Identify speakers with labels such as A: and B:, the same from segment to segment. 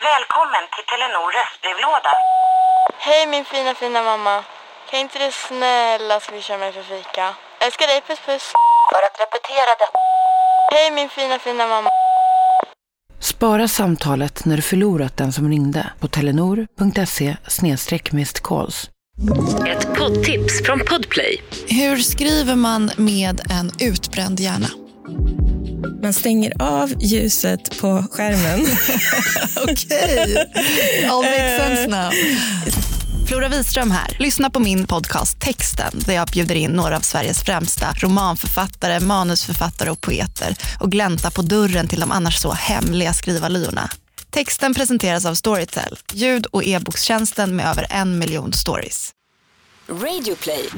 A: Välkommen till Telenor röstbrevlåda.
B: Hej min fina mamma. Kan inte du snälla swisha mig för fika? Älskar dig, puss puss.
A: För att repetera det.
B: Hej min fina mamma.
C: Spara samtalet när du förlorat den som ringde på telenor.se/missed-calls.
D: Ett poddtips från Podplay.
E: Hur skriver man med en utbränd hjärna?
F: Man stänger av ljuset på skärmen.
E: Okej, all makes sense now. Flora Wiström här. Lyssna på min podcast Texten där jag bjuder in några av Sveriges främsta romanförfattare, manusförfattare och poeter och glänta på dörren till de annars så hemliga skrivarlyorna. Texten presenteras av Storytel, ljud- och e-bokstjänsten med över 1 miljon stories.
D: Radioplay.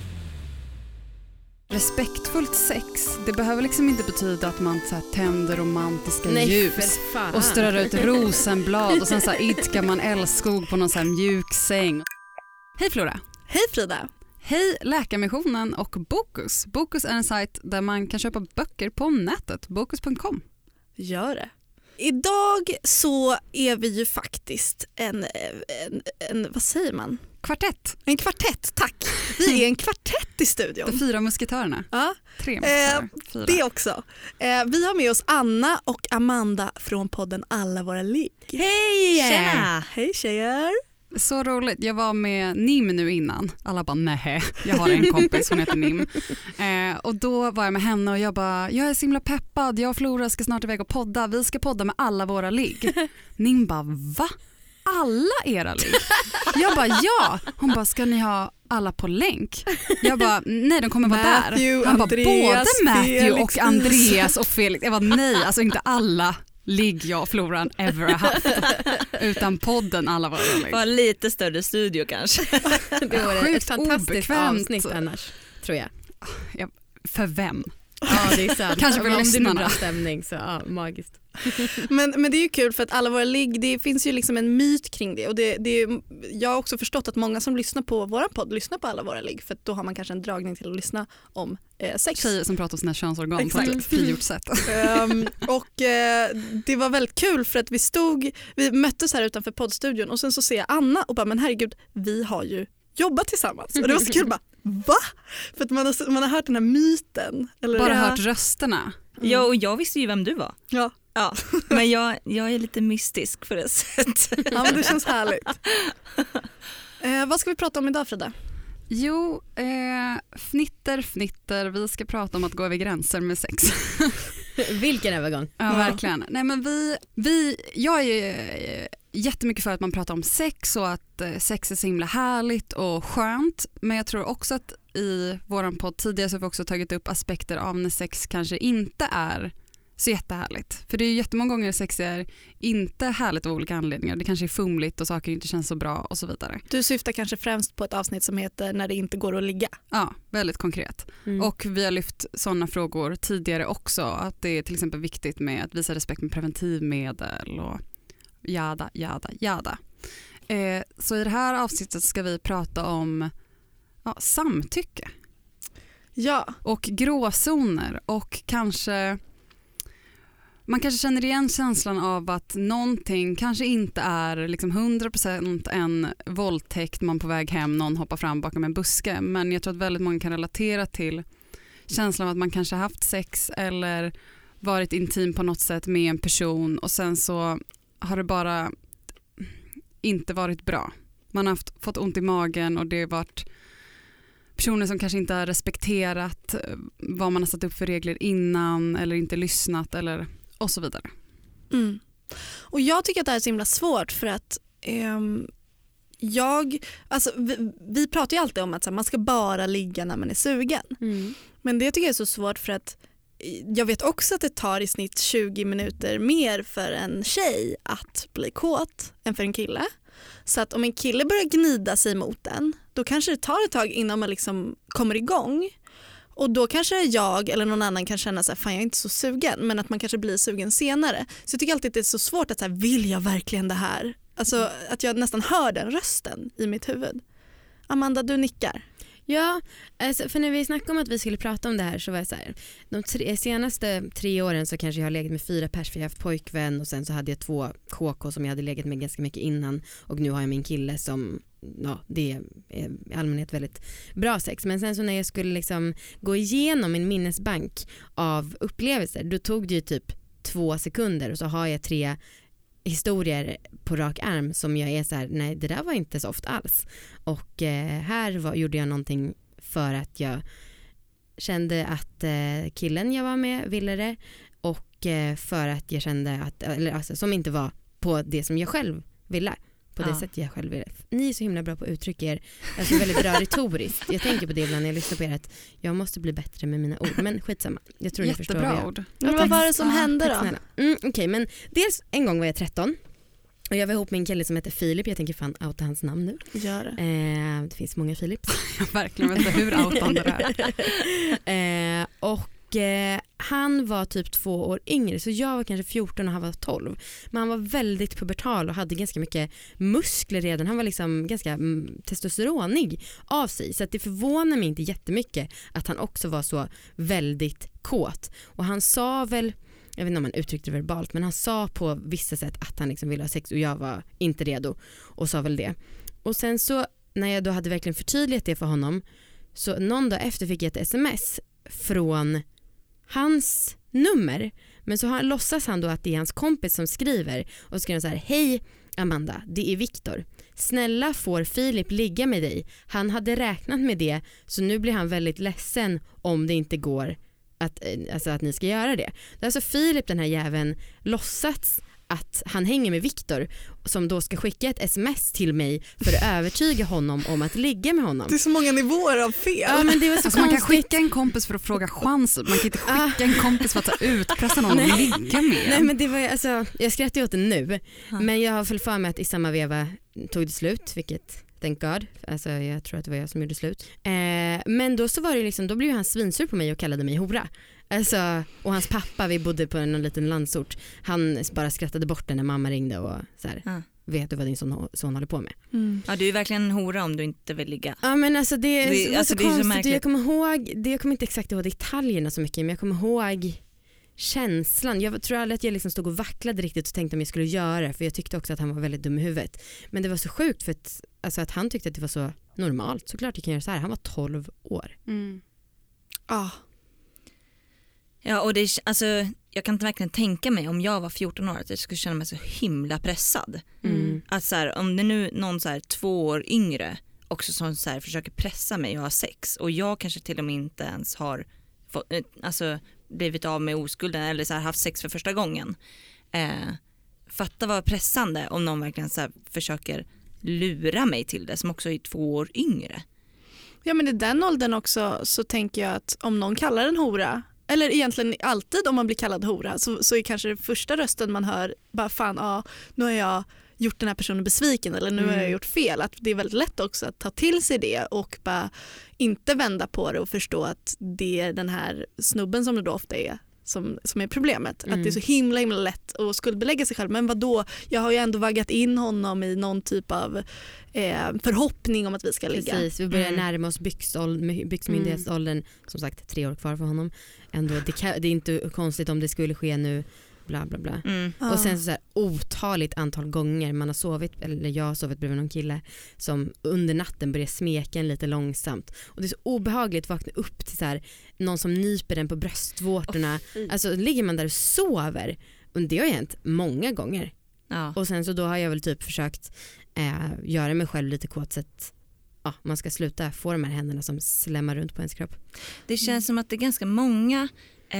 G: Respektfullt sex, det behöver liksom inte betyda att man så här tänder romantiska ljus och strör ut rosenblad och sen så här idkar man älskog på någon så här mjuk säng. Hej Flora.
H: Hej Frida.
G: Hej Läkarmissionen och Bokus. Bokus är en sajt där man kan köpa böcker på nätet, bokus.com.
H: Gör det. Idag så är vi ju faktiskt en vad säger man?
G: Kvartett.
H: En kvartett, tack. Vi är en kvartett i studion.
G: De 4 musketörerna.
H: Ja.
G: 3 musketörer. 4.
H: Det också. Vi har med oss Anna och Amanda från podden Alla våra ligg.
F: Hej!
H: Tjena! Hej tjejer!
G: Så roligt. Jag var med Nim nu innan. Alla bara nej, jag har en kompis, hon heter Nim. Och då var jag med henne och jag bara, jag är så himla peppad. Jag och Flora ska snart iväg och podda. Vi ska podda med alla våra ligg. Nim bara, va? Alla era ligg? Jag bara, ja. Hon bara, ska ni ha alla på länk? Jag bara, nej, de kommer vara där. Han bara, både Matthew
H: Felix,
G: och Andreas och Felix. Jag bara, nej, alltså inte alla ligg jag och Floran ever har haft. Utan podden alla våra ligg.
F: Var lite större studio kanske. Det var ett fantastiskt
G: obekvämt
F: avsnitt annars, tror jag.
G: Ja, för vem?
F: Ja, det är sant.
G: Kanske för
F: om det är
G: lyssnarna.
F: bra stämning så ja, magiskt.
H: Men det är ju kul för att alla våra ligg, det finns ju liksom en myt kring det. Och jag har också förstått att många som lyssnar på våran podd lyssnar på alla våra ligg. För att då har man kanske en dragning till att lyssna om sex.
G: Tjejer som pratar om sina könsorgan
H: Exakt.
G: på ett frigjort sätt.
H: Det var väldigt kul för att vi möttes här utanför poddstudion och sen så ser jag Anna och bara, men herregud, vi har ju jobbat tillsammans. Och det var så kul, bara, va? För att man har hört den här myten. Eller?
G: Bara hört rösterna.
F: Ja, och jag visste ju vem du var.
H: Ja.
F: Ja, men jag är lite mystisk för det sättet.
H: Ja, men det känns härligt. Vad ska vi prata om idag, Frida?
G: Jo, fnitter. Vi ska prata om att gå över gränser med sex.
F: Vilken övergång.
G: Ja, verkligen. Nej, men jag är jättemycket för att man pratar om sex och att sex är så himla härligt och skönt. Men jag tror också att i våran podd tidigare så har vi också tagit upp aspekter av när sex kanske inte är så jättehärligt. För det är ju jättemånga gånger sex är inte härligt av olika anledningar. Det kanske är fumligt och saker inte känns så bra och så vidare.
H: Du syftar kanske främst på ett avsnitt som heter När det inte går att ligga.
G: Ja, väldigt konkret. Och vi har lyft sådana frågor tidigare också. Att det är till exempel viktigt med att visa respekt med preventivmedel och jada. Så i det här avsnittet ska vi prata om samtycke.
H: Ja.
G: Och gråzoner och man kanske känner igen känslan av att någonting kanske inte är liksom 100% en våldtäkt, man på väg hem, någon hoppar fram bakom en buske. Men jag tror att väldigt många kan relatera till känslan av att man kanske haft sex eller varit intim på något sätt med en person och sen så har det bara inte varit bra. Man har fått ont i magen och det har varit personer som kanske inte har respekterat vad man har satt upp för regler innan eller inte lyssnat eller och så vidare.
H: Mm. Och jag tycker att det här är så himla svårt för att vi pratar ju alltid om att så här, man ska bara ligga när man är sugen. Men det tycker jag är så svårt för att jag vet också att det tar i snitt 20 minuter mer för en tjej att bli kåt än för en kille. Så att om en kille börjar gnida sig mot den, då kanske det tar ett tag innan man liksom kommer igång. Och då kanske jag eller någon annan kan känna så här, fan jag är inte så sugen, men att man kanske blir sugen senare. Så jag tycker alltid att det är så svårt att så här, vill jag verkligen det här? Alltså att jag nästan hör den rösten i mitt huvud. Amanda, du nickar.
I: Ja, alltså, för när vi snackade om att vi skulle prata om det här så var jag så här, de senaste 3 åren så kanske jag har legat med 4 pers för jag har haft pojkvän och sen så hade jag 2 KK som jag hade legat med ganska mycket innan och nu har jag min kille som, ja, det är i allmänhet väldigt bra sex. Men sen så när jag skulle liksom gå igenom min minnesbank av upplevelser, då tog det ju typ 2 sekunder och så har jag 3 historier på rak arm som jag är så här: nej, det där var inte så ofta alls. Och gjorde jag någonting för att jag kände att killen jag var med ville det och för att jag kände att, eller alltså, som inte var på det som jag själv ville. På det sättet jag själv ville. Ni är så himla bra på att uttrycka er, alltså väldigt bra retoriskt. Jag tänker på det ibland när jag lyssnar på er att jag måste bli bättre med mina ord. Men skitsamma, jag tror ni förstår vad
G: ord.
H: Men vad var det som hände då?
I: Okej, men dels en gång var jag 13 och jag var ihop med en kille som heter Filip. Jag tänker fan outa hans namn nu.
H: Gör det.
I: Det finns många Philips.
G: Jag verkligen vet inte hur outande det är.
I: Och han var typ 2 år yngre, så jag var kanske 14 och han var 12. Men han var väldigt pubertal och hade ganska mycket muskler redan. Han var liksom ganska testosteronig av sig, så att det förvånar mig inte jättemycket att han också var så väldigt kåt. Och han sa väl, jag vet inte om han uttryckte det verbalt, men han sa på vissa sätt att han liksom ville ha sex och jag var inte redo och sa väl det. Och sen så när jag då hade verkligen förtydligat det för honom, så någon dag efter fick jag ett sms från hans nummer, men så låtsas han då att det är hans kompis som skriver och skriver så här: hej Amanda, det är Viktor. Snälla, får Filip ligga med dig? Han hade räknat med det, så nu blir han väldigt ledsen om det inte går att ni ska göra det. Det är alltså Filip, den här jäveln, låtsats att han hänger med Viktor som då ska skicka ett sms till mig för att övertyga honom om att ligga med honom.
H: Det är så många nivåer av fel.
I: Ja, men det var så
G: alltså, man kan skicka en kompis för att fråga chansen. Man kan inte skicka en kompis för att ta utpressa någon och ligga med.
I: Nej, men det var alltså, jag skrattar åt det nu, men jag har väl för mig att i samma veva tog det slut, vilket thank God. Alltså, jag tror att det var jag som gjorde slut. Men då så var det liksom, då blev han svinsur på mig och kallade mig hora. Alltså, och hans pappa, vi bodde på en liten landsort, han bara skrattade bort när mamma ringde och så här, vet du vad din son håller på med?
J: Ja, du är verkligen en hora om du inte vill ligga.
I: Ja, men alltså det är så konstigt.
J: Så
I: jag kommer inte exakt ihåg detaljerna så mycket, men jag kommer ihåg känslan. Jag tror aldrig att jag liksom stod och vacklade riktigt och tänkte om jag skulle göra, för jag tyckte också att han var väldigt dum i huvudet. Men det var så sjukt för att han tyckte att det var så normalt. Såklart jag kan göra så här. Han var 12 år.
J: Ja, och det, alltså, jag kan inte verkligen tänka mig om jag var 14 år att jag skulle känna mig så himla pressad. Att så här, om det nu någon så här 2 år yngre också som så här försöker pressa mig och ha sex, och jag kanske till och med inte ens har blivit av med oskulden eller så här haft sex för första gången. Fatta vad pressande om någon verkligen så här försöker lura mig till det, som också är 2 år yngre.
H: Ja, men i den åldern också så tänker jag att om någon kallar en hora, eller egentligen alltid om man blir kallad hora, så är kanske det första rösten man hör bara fan, nu har jag gjort den här personen besviken, eller nu har jag gjort fel. Att det är väldigt lätt också att ta till sig det och bara inte vända på det och förstå att det är den här snubben som det då ofta är som är problemet. Att det är så himla lätt att skuldbelägga sig själv. Men vadå? Jag har ju ändå vaggat in honom i någon typ av förhoppning om att vi ska ligga.
I: Precis, vi börjar närma oss byxmyndighetsåldern. Som sagt, 3 år kvar för honom. Ändå, det är inte konstigt om det skulle ske nu. Bla bla bla. Och sen så här, otaligt antal gånger man har sovit, eller jag har sovit bredvid någon kille som under natten börjar smeka en lite långsamt, och det är så obehagligt att vakna upp till så här, någon som nyper den på bröstvårtorna. Alltså ligger man där och sover, och det har hänt många gånger. Och sen så då har jag väl typ försökt göra mig själv lite kåt, så att man ska sluta få de här händerna som slämmar runt på ens kropp.
J: Det känns som att det är ganska många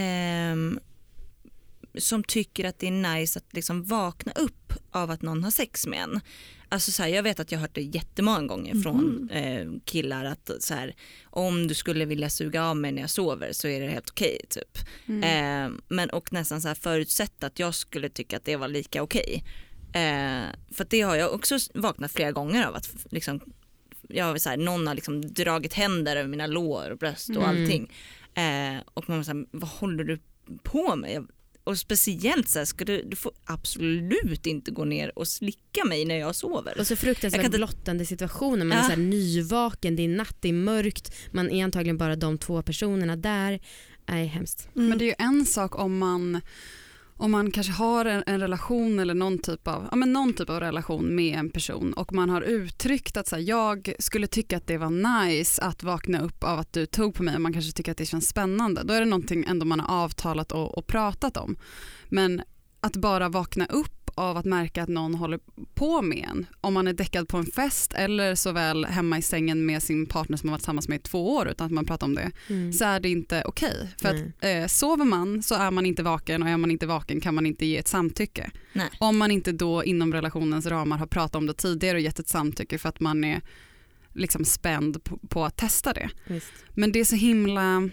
J: som tycker att det är nice att liksom vakna upp av att någon har sex med en. Alltså så här, jag vet att jag har hört det jättemånga gånger från killar att så här, om du skulle vilja suga av mig när jag sover så är det helt okej typ. Men och nästan så här förutsätta att jag skulle tycka att det var lika okej. För att det har jag också vaknat flera gånger av, att liksom, så här, någon har liksom dragit händer över mina lår och bröst och allting. Och man säger, vad håller du på med? Och speciellt så här, du får absolut inte gå ner och slicka mig när jag sover.
I: Och så fruktansvärt blottande situationer. Man är så här nyvaken, det är natt, det är mörkt. Man är antagligen bara de 2 personerna där. Är hemskt.
G: Men det är ju en sak om man kanske har en relation eller någon typ av relation med en person och man har uttryckt att så här, jag skulle tycka att det var nice att vakna upp av att du tog på mig och man kanske tycker att det känns spännande. Då är det någonting ändå man har avtalat och pratat om. Men att bara vakna upp av att märka att någon håller på med en, om man är däckad på en fest eller såväl hemma i sängen med sin partner som man varit tillsammans med i 2 år utan att man pratar om det, så är det inte okej. För att sover man så är man inte vaken och är man inte vaken kan man inte ge ett samtycke.
J: Nej.
G: Om man inte då inom relationens ramar har pratat om det tidigare och gett ett samtycke för att man är liksom spänd på att testa det.
I: Visst.
G: Men det är så himla...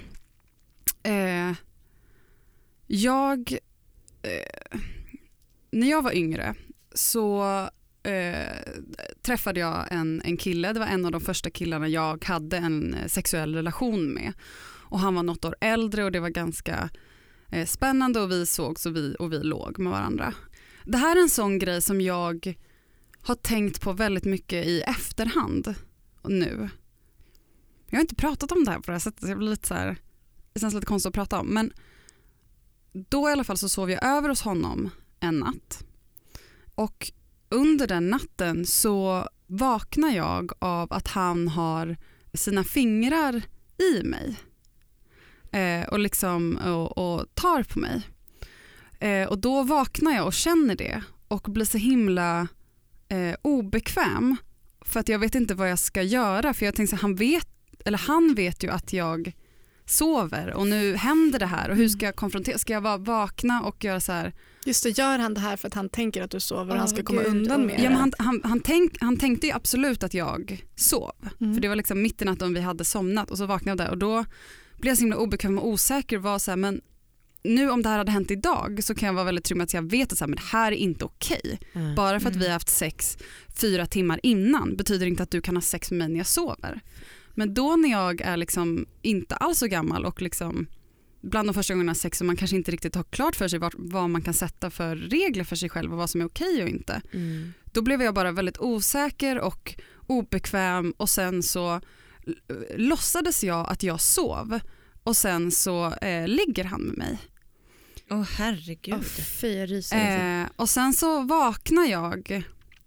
G: När jag var yngre så träffade jag en kille. Det var en av de första killarna jag hade en sexuell relation med. Och han var något år äldre och det var ganska spännande och vi sågs och vi låg med varandra. Det här är en sån grej som jag har tänkt på väldigt mycket i efterhand nu. Jag har inte pratat om det här på det här sättet. Jag blir lite så här, det känns lite konstigt att prata om. Men då i alla fall så sov jag över hos honom en natt. Och under den natten så vaknar jag av att han har sina fingrar i mig. Och liksom och tar på mig. Och då vaknar jag och känner det och blir så himla obekväm för att jag vet inte vad jag ska göra, för jag tänker så han vet ju att jag sover och nu händer det här och hur ska jag konfrontera, ska jag vara vakna och göra så här.
H: Just det, gör han det här för att han tänker att du sover och han ska komma undan med det?
G: Ja, men han tänkte ju absolut att jag sov. För det var liksom mitt i natten vi hade somnat och så vaknade jag där och då blev jag så himla obekväm och osäker och var så här, men nu om det här hade hänt idag så kan jag vara väldigt trygg med att jag vet att så här, men det här är inte okej. Bara för att vi har haft sex 4 timmar innan betyder inte att du kan ha sex med mig när jag sover. Men då när jag är liksom inte alls så gammal och liksom bland de första gångerna sex och man kanske inte riktigt har klart för sig vad man kan sätta för regler för sig själv och vad som är okej och inte. Då blev jag bara väldigt osäker och obekväm och sen så låtsades jag att jag sov och sen så ligger han med mig.
J: Herregud.
G: Och sen så vaknar jag,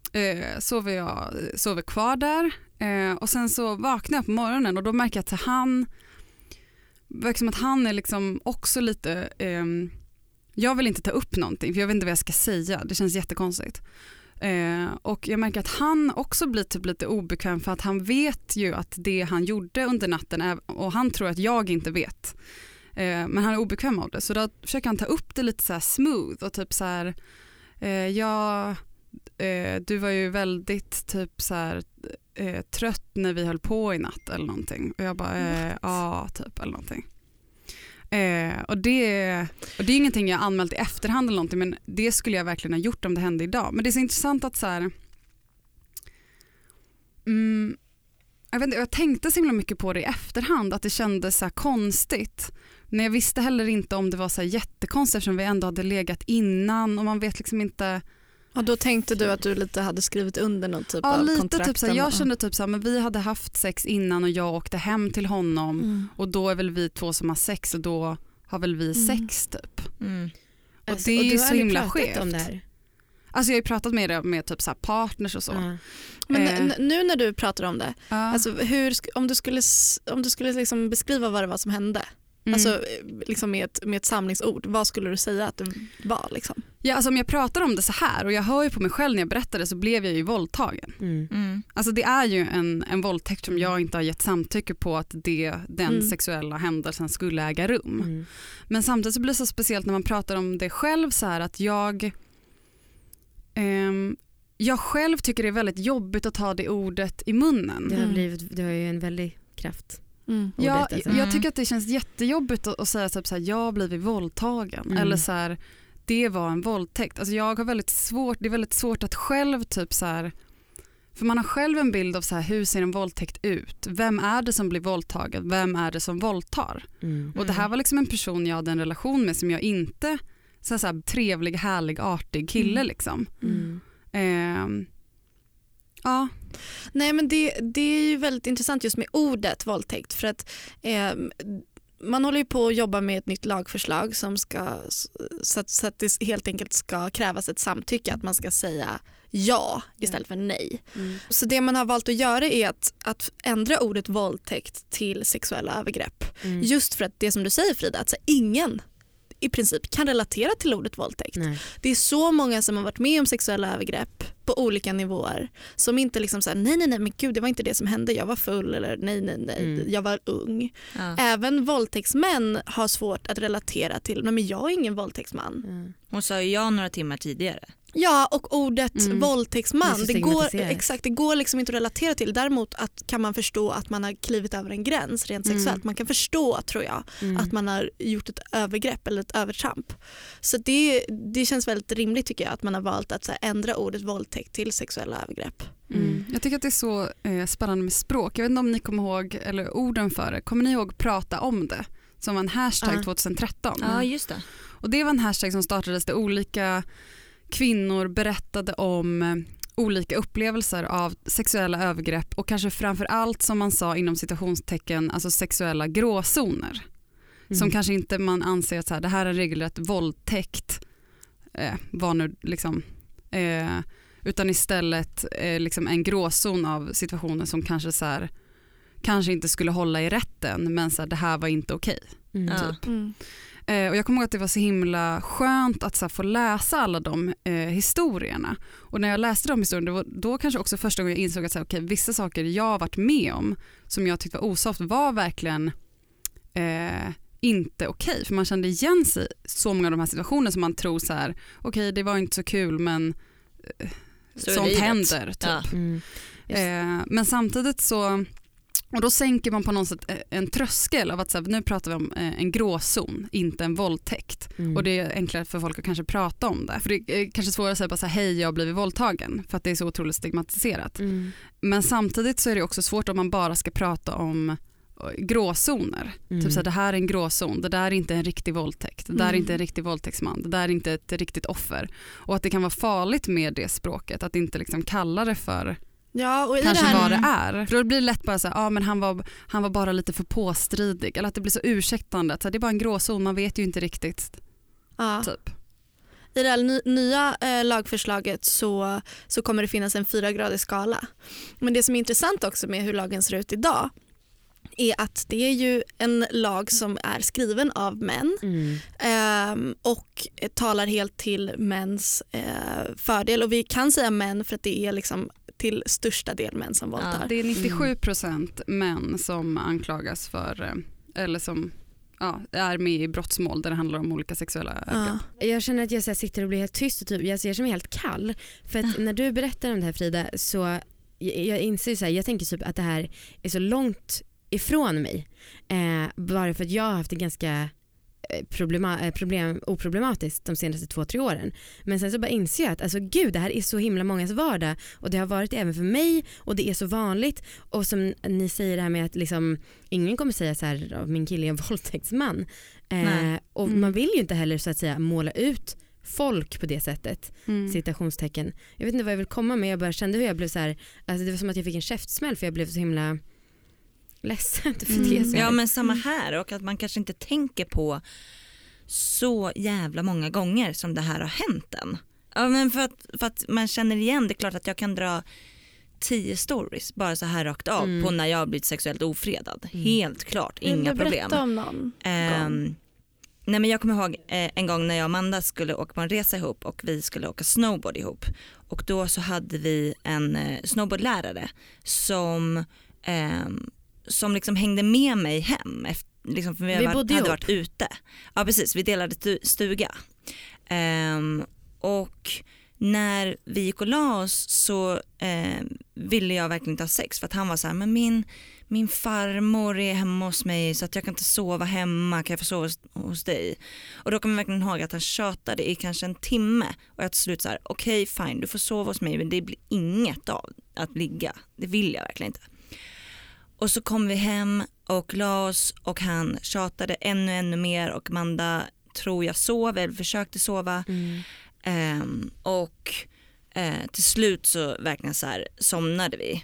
G: sover kvar där och sen så vaknar jag på morgonen och då märker jag att han är liksom också lite jag vill inte ta upp någonting för jag vet inte vad jag ska säga, det känns jättekonstigt. Och jag märker att han också blir typ lite obekväm för att han vet ju att det han gjorde under natten är, och han tror att jag inte vet. Men han är obekväm av det, så då försöker han ta upp det lite så här smooth och typ så här du var ju väldigt typ så här trött när vi höll på i natt eller någonting. Och jag bara ja typ eller någonting. Och det är ingenting jag anmält i efterhand eller någonting, men det skulle jag verkligen ha gjort om det hände idag. Men det är så intressant att så här, jag vet inte, jag tänkte så himla mycket på det i efterhand att det kändes så här konstigt. Men jag visste heller inte om det var så här jättekonstigt eftersom vi ändå hade legat innan och man vet liksom inte.
H: Och då tänkte du att du lite hade skrivit under någon typ av
G: lite
H: kontrakt?
G: Typ så här, jag kände typ så här, men vi hade haft sex innan och jag åkte hem till honom och då är väl vi 2 som har sex och då har väl vi sex typ. Och
I: alltså,
G: det är ju
I: så himla skevt. Om det här.
G: Alltså jag har ju pratat med det med typ så här partners och så.
H: Men nu när du pratar om det, alltså om du skulle liksom beskriva vad det var som hände, alltså liksom med ett samlingsord, vad skulle du säga att det var liksom?
G: Ja, alltså om jag pratar om det så här och jag hör ju på mig själv när jag berättade så blev jag ju våldtagen. Alltså det är ju en våldtäkt som jag inte har gett samtycke på att den sexuella händelsen skulle äga rum. Men samtidigt så blir det så speciellt när man pratar om det själv så här att jag själv tycker det är väldigt jobbigt att ta det ordet i munnen.
I: Det har ju en väldig kraft.
G: Ja, jag tycker att det känns jättejobbigt att säga typ så här, jag har blivit våldtagen eller så här, det var en våldtäkt. Alltså jag har det är väldigt svårt att själv typ så här, för man har själv en bild av så här, hur ser en våldtäkt ut? Vem är det som blir våldtagen? Vem är det som våldtar? Och det här var liksom en person jag hade en relation med som jag inte så här trevlig, härlig, artig kille liksom. Ja.
H: Nej, men det är ju väldigt intressant just med ordet våldtäkt, för att man håller ju på att jobba med ett nytt lagförslag som ska, så att det helt enkelt ska krävas ett samtycke, att man ska säga ja istället för nej. Så det man har valt att göra är att ändra ordet våldtäkt till sexuella övergrepp. Just för att det som du säger, Frida, att så ingen i princip kan relatera till ordet våldtäkt. Nej. Det är så många som har varit med om sexuella övergrepp på olika nivåer som inte liksom säger nej men gud, det var inte det som hände, jag var full, eller nej jag var ung. Även våldtäktsmän har svårt att relatera till, men jag är ingen våldtäktsman.
J: Hon sa ju ja några timmar tidigare.
H: Ja, och ordet våldtäktsman, det går liksom inte att relatera till. Däremot kan man förstå att man har klivit över en gräns rent sexuellt. Man kan förstå, tror jag, att man har gjort ett övergrepp eller ett övertramp. Så det känns väldigt rimligt, tycker jag, att man har valt att ändra ordet våldtäkt till sexuella övergrepp.
G: Jag tycker att det är så spännande med språk. Jag vet inte om ni kommer ihåg, eller orden för det. Kommer ni ihåg prata om det? Som var en hashtag 2013.
J: Ja, just det.
G: Och det var en hashtag som startades där olika kvinnor berättade om olika upplevelser av sexuella övergrepp och kanske framför allt, som man sa inom citationstecken, alltså sexuella gråzoner. Som kanske inte man anser att så här, det här är regelrätt våldtäkt var nu liksom, utan istället liksom en gråzon av situationer som kanske så här, kanske inte skulle hålla i rätten, men så här, det här var inte okej. Typ. Och jag kommer ihåg att det var så himla skönt att så här, få läsa alla de historierna. Och när jag läste de historierna, då kanske också första gången jag insåg att så här, okay, vissa saker jag har varit med om som jag tyckte var osoft var verkligen inte okej. För man kände igen sig så många av de här situationerna som man tror så här, okej, det var inte så kul, men sånt händer typ. Men samtidigt så, och då sänker man på något sätt en tröskel av att så här, nu pratar vi om en gråzon, inte en våldtäkt. Och det är enklare för folk att kanske prata om det. För det är kanske svårare att säga bara så här, hej, jag har blivit våldtagen, för att det är så otroligt stigmatiserat. Men samtidigt så är det också svårt om man bara ska prata om gråzoner. Typ så här, det här är en gråzon, det där är inte en riktig våldtäkt, det där är inte en riktig våldtäktsman, det där är inte ett riktigt offer. Och att det kan vara farligt med det språket, att inte liksom kalla det för
H: och
G: kanske vad det är. För då blir det lätt bara så här, men han var bara lite för påstridig, eller att det blir så ursäktande att så här, det är bara en gråzon, man vet ju inte riktigt. Typ.
H: I det här nya lagförslaget så kommer det finnas en 4-gradig skala. Men det som är intressant också med hur lagen ser ut idag är att det är ju en lag som är skriven av män och talar helt till mäns fördel. Och vi kan säga män för att det är liksom till största del män som våldtar.
G: Det är 97% män som anklagas för, eller som är med i brottsmål där det handlar om olika sexuella övergrepp.
I: Jag känner att jag så här, sitter och blir helt tyst och typ, jag ser som helt kall. För att när du berättar om det här, Frida, så jag inser så här, jag tänker typ att det här är så långt ifrån mig. Bara för att jag har haft det ganska oproblematiskt de senaste 2-3 åren. Men sen så bara inser jag att alltså, gud, det här är så himla mångas vardag, och det har varit även för mig, och det är så vanligt. Och som ni säger det här med att liksom, ingen kommer säga så här, min kille är en våldtäktsman. Och man vill ju inte heller så att säga måla ut folk på det sättet, citationstecken. Jag vet inte vad jag vill komma med, jag bara kände hur jag blev så här, alltså det var som att jag fick en käftsmäll för jag blev så himla ledsen för det.
J: Ja, men samma här, och att man kanske inte tänker på så jävla många gånger som det här har hänt än. Ja, men för att man känner igen, det är klart att jag kan dra 10 stories bara så här rakt av på när jag har blivit sexuellt ofredad. Helt klart, inga problem.
H: Berätta om någon gång.
J: Nej, men jag kommer ihåg en gång när jag och Amanda skulle åka på en resa ihop och vi skulle åka snowboard ihop. Och då så hade vi en snowboardlärare som liksom hängde med mig hem efter, liksom, för vi hade varit ute. Ja, precis, vi delade stuga. Och när vi gick och la oss så ville jag verkligen inte ha sex, för att han var så här, men min farmor är hemma hos mig så att jag kan inte sova hemma, kan jag få sova hos dig? Och då kommer jag verkligen ihåg att han tjatade i kanske en timme, och jag till slut så här, okej, fine, du får sova hos mig, men det blir inget av att ligga, det vill jag verkligen inte. Och så kom vi hem och la oss, och han tjatade ännu mer, och Amanda tror jag sov eller försökte sova. Och till slut så verkligen så här somnade vi.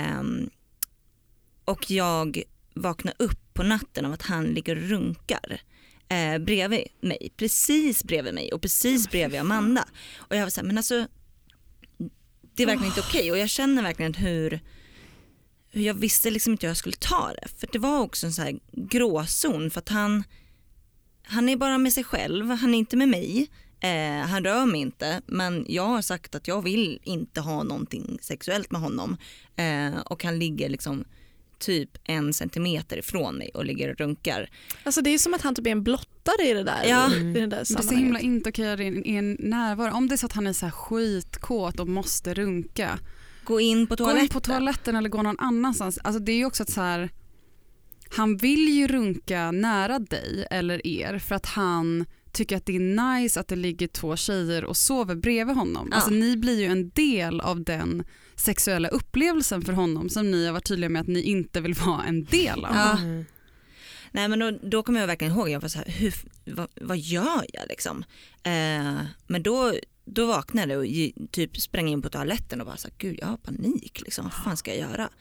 J: Och jag vaknade upp på natten av att han ligger och runkar bredvid mig, precis bredvid mig och precis bredvid Amanda. Och jag var så här, men alltså det är verkligen inte okej. Och jag känner verkligen hur jag visste liksom inte hur jag skulle ta det. För det var också en så här gråzon, för att han är bara med sig själv, han är inte med mig. Han rör mig inte, men jag har sagt att jag vill inte ha någonting sexuellt med honom. Och han ligger liksom typ 1 centimeter ifrån mig och ligger och runkar.
H: Alltså det är som att han typ är en blottare i det där, i det där
G: det är så himla inte okej i en närvaro. Om det är så att han är så här skitkåt och måste runka,
J: gå in på toaletten
G: eller gå någon annanstans. Alltså det är ju också att så här, han vill ju runka nära dig eller er för att han tycker att det är nice att det ligger 2 tjejer och sover bredvid honom. Alltså ni blir ju en del av den sexuella upplevelsen för honom som ni har varit tydliga med att ni inte vill vara en del av.
J: Nej, men då kommer jag verkligen ihåg, jag var så här, vad gör jag liksom? Men då vaknade jag och typ sprang in på toaletten och bara så här, gud jag har panik liksom, vad fan ska jag göra?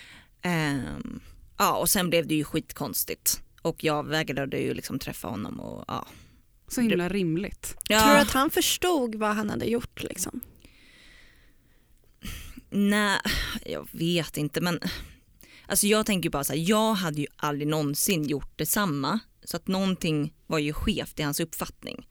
J: Och sen blev det ju skitkonstigt och jag vägrade ju liksom träffa honom och
G: så himla rimligt.
H: Tror du att han förstod vad han hade gjort liksom?
J: Nej, jag vet inte, men alltså jag tänker bara så här, jag hade ju aldrig någonsin gjort detsamma, så att någonting var ju skevt i hans uppfattning.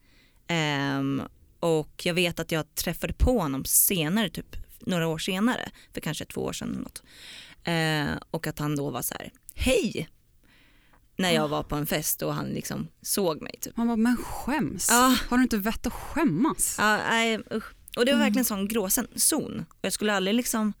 J: Och jag vet att jag träffade på honom senare, typ några år senare, för kanske 2 år sedan eller något. Och att han då var så här, hej, när jag var på en fest och han liksom såg mig typ.
G: Han bara, men skäms. Har du inte vett att skämmas?
J: Nej, och det var verkligen sån gråzon. Och jag skulle aldrig liksom,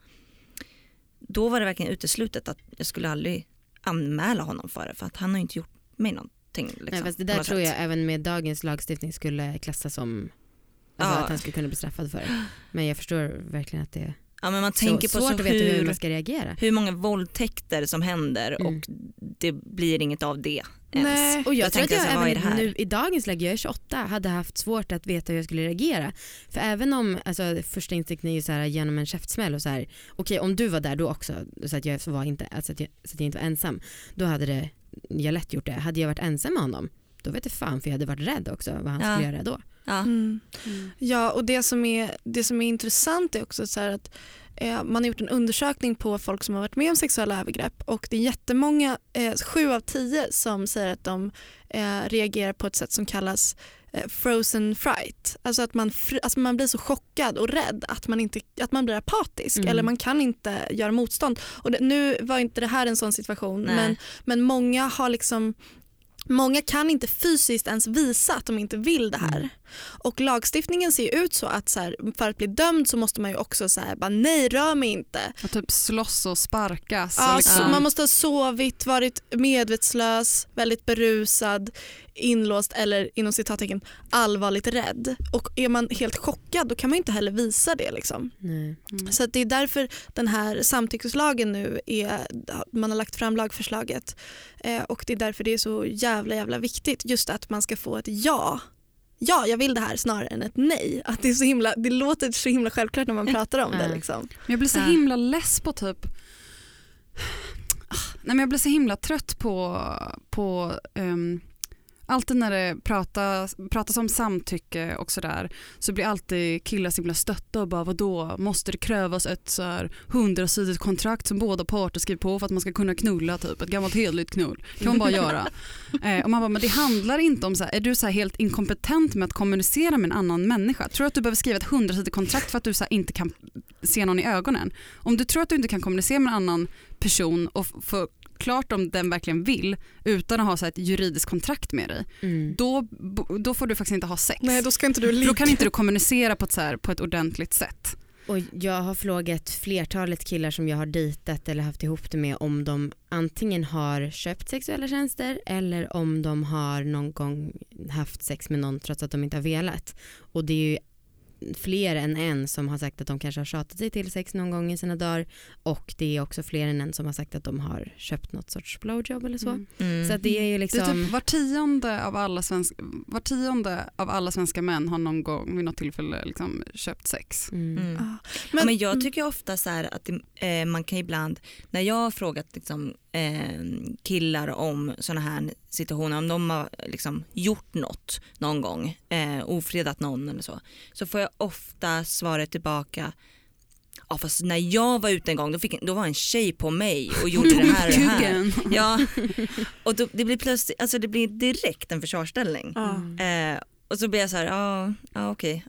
J: då var det verkligen uteslutet att jag skulle aldrig anmäla honom för det, för att han har inte gjort mig någonting. Liksom,
I: nej, fast det där tror jag även med dagens lagstiftning skulle klassas som att han skulle kunna bli straffad för det. Men jag förstår verkligen att det är
J: men man tänker på
I: svårt
J: så
I: att veta hur man ska reagera.
J: Hur många våldtäkter som händer och det blir inget av det.
I: Nej. Och jag tror att jag även nu i dagens läge, jag är 28, hade haft svårt att veta hur jag skulle reagera. För även om, alltså första instinkten är ju så här, genom en käftsmäll och så här, okej, om du var där då också, så att jag var inte, alltså att jag inte var ensam, då hade jag lätt gjort det. Hade jag varit ensam med honom, då vet jag fan, för jag hade varit rädd också vad han skulle göra då.
H: Ja, och det som är intressant är också så här att man har gjort en undersökning på folk som har varit med om sexuella övergrepp, och det är jättemånga, 7 av 10 som säger att de reagerar på ett sätt som kallas frozen fright. Alltså att man blir så chockad och rädd att man blir apatisk eller man kan inte göra motstånd. Och nu var inte det här en sån situation, men många har liksom, många kan inte fysiskt ens visa att de inte vill det här. Och lagstiftningen ser ut så att så här, för att bli dömd så måste man ju också så här, bara, nej, rör mig inte.
G: Och typ slåss och sparkas.
H: Ja, liksom. Man måste ha sovit, varit medvetslös, väldigt berusad, inlåst eller inom citattecken allvarligt rädd. Och är man helt chockad, då kan man inte heller visa det liksom. Så att det är därför den här samtyckeslagen nu man har lagt fram lagförslaget, och det är därför det är så jävla viktigt just att man ska få ett ja, jag vill det här, snarare än ett nej. Att det låter så himla självklart när man pratar om det liksom.
G: Men jag blir så himla less på typ, nej men jag blir så himla trött på alltid när det pratas om samtycke och sådär, så blir alltid killar så himla stötta och bara, vadå, måste det krävas ett så här 100-sidigt kontrakt som båda parter skriver på för att man ska kunna knulla, typ ett gammalt hedligt knull, kan man bara göra. Och man bara, men det handlar inte om så här, är du så här helt inkompetent med att kommunicera med en annan människa? Tror du att du behöver skriva ett 100-sidigt kontrakt för att du så här inte kan se någon i ögonen? Om du tror att du inte kan kommunicera med en annan person och få klart om den verkligen vill utan att ha så här ett juridiskt kontrakt med dig, då får du faktiskt inte ha sex.
H: Nej, då ska inte du ligga.
G: Då kan inte du kommunicera på ett ordentligt sätt.
I: Och jag har frågat flertalet killar som jag har dejtat eller haft ihop det med om de antingen har köpt sexuella tjänster eller om de har någon gång haft sex med någon trots att de inte har velat. Och det är ju fler än en som har sagt att de kanske har tjatat sig till sex någon gång i sina dagar, och det är också fler än en som har sagt att de har köpt något sorts blowjob eller så. Så att det är ju liksom...
G: Det är typ var tionde av alla svenska män har någon gång vid något tillfälle liksom köpt sex.
J: Men jag tycker ofta så här att man kan ibland, när jag har frågat liksom, killar om såna här situationer, om de har liksom gjort något någon gång, ofredat någon eller så får jag ofta svaret tillbaka: ja, fast när jag var ute en gång då var en tjej på mig och gjorde det här och det här. Ja. Och då, det blir plötsligt, alltså det blir direkt en försvarsställning. Och så blir jag så här, okej,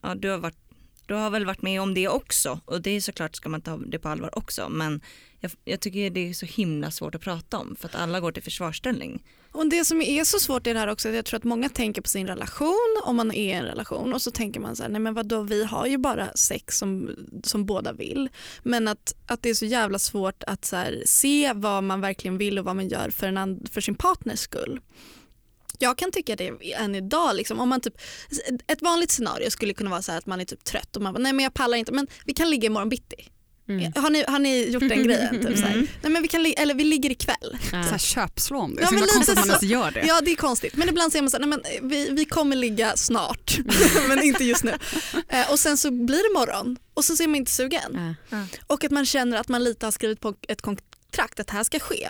J: du har väl varit med om det också, och det är såklart, ska man ta det på allvar också, men jag tycker det är så himla svårt att prata om för att alla går till försvarsställning. Och
H: det som är så svårt i det här också, jag tror att många tänker på sin relation, om man är i en relation, och så tänker man så här, nej men vadå, vi har ju bara sex som båda vill, men att det är så jävla svårt att så här, se vad man verkligen vill och vad man gör för sin partners skull. Jag kan tycka det än idag, liksom, om man typ, ett vanligt scenario skulle kunna vara så här att man är typ trött och man bara, nej men jag pallar inte, men vi kan ligga imorgon bitti. Har ni gjort den grejen? Typ, så här? Nej, men vi ligger ikväll.
G: Så här köpslån. Det är
H: ja,
G: så konstigt att man ens gör det.
H: Ja, det är konstigt. Men ibland säger man så här, nej, men vi kommer ligga snart, men inte just nu. Och sen så blir det morgon och så är man inte sugen. Och att man känner att man lite har skrivit på ett kontrakt att det här ska ske.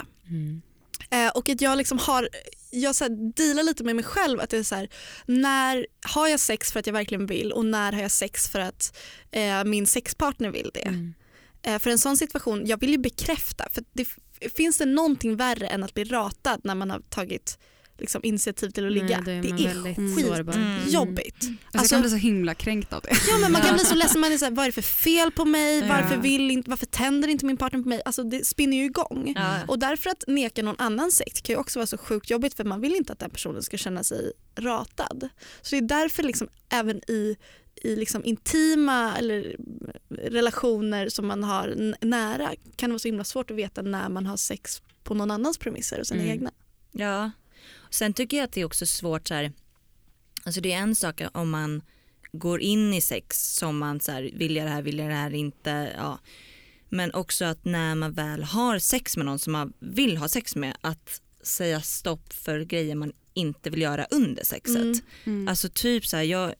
H: Och att jag liksom jag så här dealar lite med mig själv, att det är så här, när har jag sex för att jag verkligen vill och när har jag sex för att min sexpartner vill det. För en sån situation, jag vill ju bekräfta, för finns det någonting värre än att bli ratad när man har tagit liksom initiativ till att ligga?
I: Nej,
H: det är skitjobbigt.
G: Jag kan bli så himla kränkt av det.
H: Ja, men man kan bli så ledsen, man är så här, vad är det för fel på mig? Varför tänder inte min partner på mig? Alltså det spinner ju igång. Och därför att neka någon annan sex kan ju också vara så sjukt jobbigt, för man vill inte att den personen ska känna sig ratad. Så det är därför liksom även i liksom intima eller relationer som man har nära kan det vara så himla svårt att veta när man har sex på någon annans premisser och sina egna.
J: Ja, sen tycker jag att det är också svårt så här, alltså det är en sak om man går in i sex som man så här, vill jag det här inte, ja. Men också att när man väl har sex med någon som man vill ha sex med, att säga stopp för grejer man inte vill göra under sexet. Alltså typ så här, jag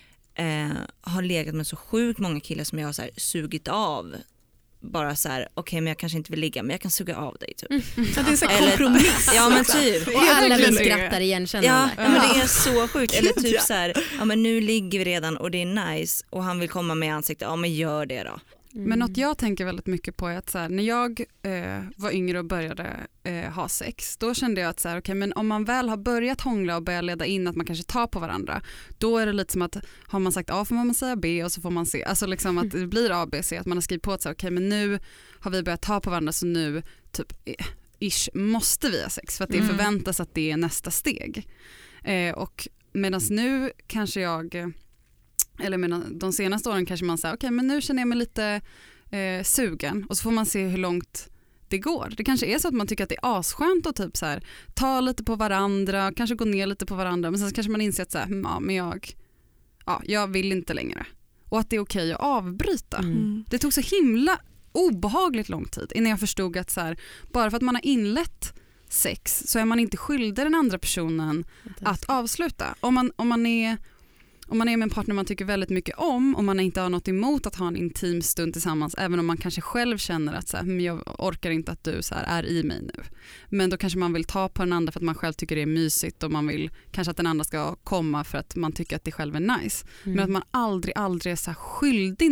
J: har legat med så sjukt många killar som jag har så här sugit av, bara så här, okej, men jag kanske inte vill ligga, men jag kan suga av dig typ.
H: Så det är så kompromiss.
J: Ja, men typ.
I: Och alla vi skrattar igenkännande.
J: Ja, men det är så sjukt. Eller typ så här, ja men nu ligger vi redan och det är nice och han vill komma med ansiktet, ja men gör det då.
G: Men något jag tänker väldigt mycket på är att så här, när jag var yngre och började ha sex, då kände jag att så här, okay, men om man väl har börjat hångla och börjar leda in att man kanske tar på varandra, då är det lite som att har man sagt A får man säga B och så får man C. Alltså liksom att det blir A, B, C, att man har skrivit på att så här, okay, men nu har vi börjat ta på varandra, så nu typ måste vi ha sex för att det förväntas att det är nästa steg. Och medan nu kanske eller de senaste åren kanske man säger okej, men nu känner jag mig lite sugen, och så får man se hur långt det går. Det kanske är så att man tycker att det är asskönt att typ så här, ta lite på varandra, kanske gå ner lite på varandra, men sen kanske man inser att så här, men jag vill inte längre. Och att det är okej att avbryta. Det tog så himla obehagligt lång tid innan jag förstod att så här, bara för att man har inlett sex så är man inte skyldig den andra personen att avsluta. Om man är med en partner man tycker väldigt mycket om och man inte har något emot att ha en intim stund tillsammans, även om man kanske själv känner att så här, jag orkar inte att du så här, är i mig nu. Men då kanske man vill ta på den andra för att man själv tycker det är mysigt, och man vill kanske att den andra ska komma för att man tycker att det själv är nice. Men att man aldrig är så här skyldig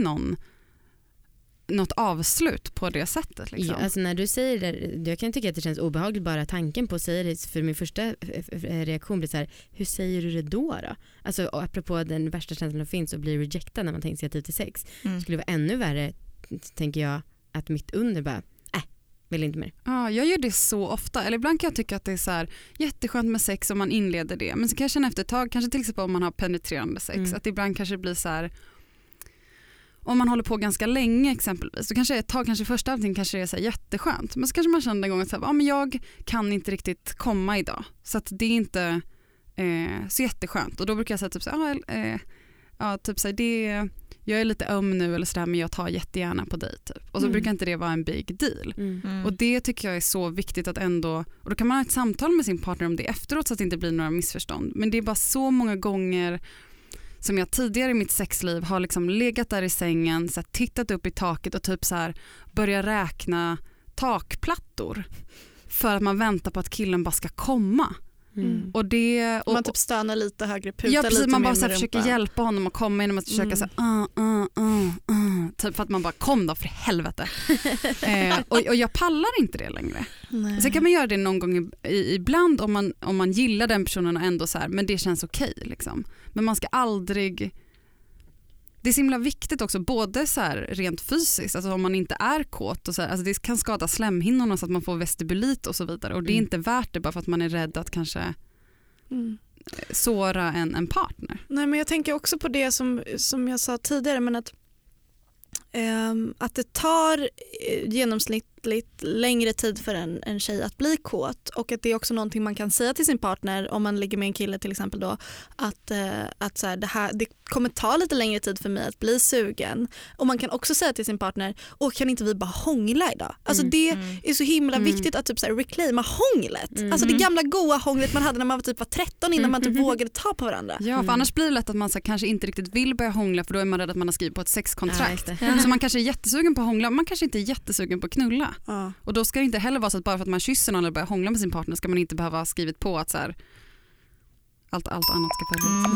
G: något avslut på det sättet. Liksom.
I: Ja, alltså när du säger det, jag kan tycka att det känns obehagligt bara tanken på att säga det, för min första reaktion blir så här, hur säger du det då? Alltså apropå den värsta känslan som finns och blir rejectad när man tar initiativ till sex, skulle det vara ännu värre, tänker jag, att mitt under bara, vill inte mer.
G: Ja, jag gör det så ofta. Eller ibland kan jag tycka att det är så här jätteskönt med sex om man inleder det, men så kan jag känna efter ett tag, kanske till exempel om man har penetrerande sex, att ibland kanske det blir så här, om man håller på ganska länge exempelvis, så kanske ett tag, kanske första allting kanske är så här jätteskönt, men så kanske man känner en gång att så här, men jag kan inte riktigt komma idag, så att det är inte så jätteskönt, och då brukar jag säga typ så här, typ så här, jag är lite öm nu eller sådär, men jag tar jättegärna på dig typ. Och så brukar inte det vara en big deal. Och det tycker jag är så viktigt att ändå, och då kan man ha ett samtal med sin partner om det efteråt så att det inte blir några missförstånd. Men det är bara så många gånger som jag tidigare i mitt sexliv har liksom legat där i sängen, så här, tittat upp i taket och typ så här börjat räkna takplattor för att man väntar på att killen bara ska komma. Och det, och
H: man typ stönar lite högre, putar
G: precis,
H: lite
G: man
H: mer
G: bara så här
H: med
G: försöker
H: rumpan.
G: hjälpa honom att komma genom att försöka så här, typ för att man bara kom då för helvete. Och jag pallar inte det längre. Sen kan man göra det någon gång ibland om man gillar den personen och ändå så här, men det känns okej liksom. Men man ska aldrig. Det är så himla viktigt också, både så här rent fysiskt, alltså om man inte är kåt och så här, alltså det kan skada slemhinnorna så att man får vestibulit och så vidare, och det är inte värt det bara för att man är rädd att kanske såra en partner. Nej,
H: men jag tänker också på det som jag sa tidigare, men att det tar genomsnittligt längre tid för en tjej att bli kåt, och att det är också någonting man kan säga till sin partner om man ligger med en kille till exempel då, att så här, det kommer ta lite längre tid för mig att bli sugen. Och man kan också säga till sin partner, kan inte vi bara hångla idag? Alltså det är så himla viktigt att typ så här reclaima hånglet. Alltså det gamla goa hånglet man hade när man var 13 innan man typ vågade ta på varandra.
G: Ja, för annars blir det lätt att man så här, kanske inte riktigt vill börja hångla, för då är man rädd att man har skrivit på ett sexkontrakt. Så man kanske är jättesugen på att hångla, man kanske inte är jättesugen på att knulla. Och då ska det inte heller vara så att bara för att man kysser någon eller börjar hångla med sin partner ska man inte behöva ha skrivit på att så här, allt annat ska följa.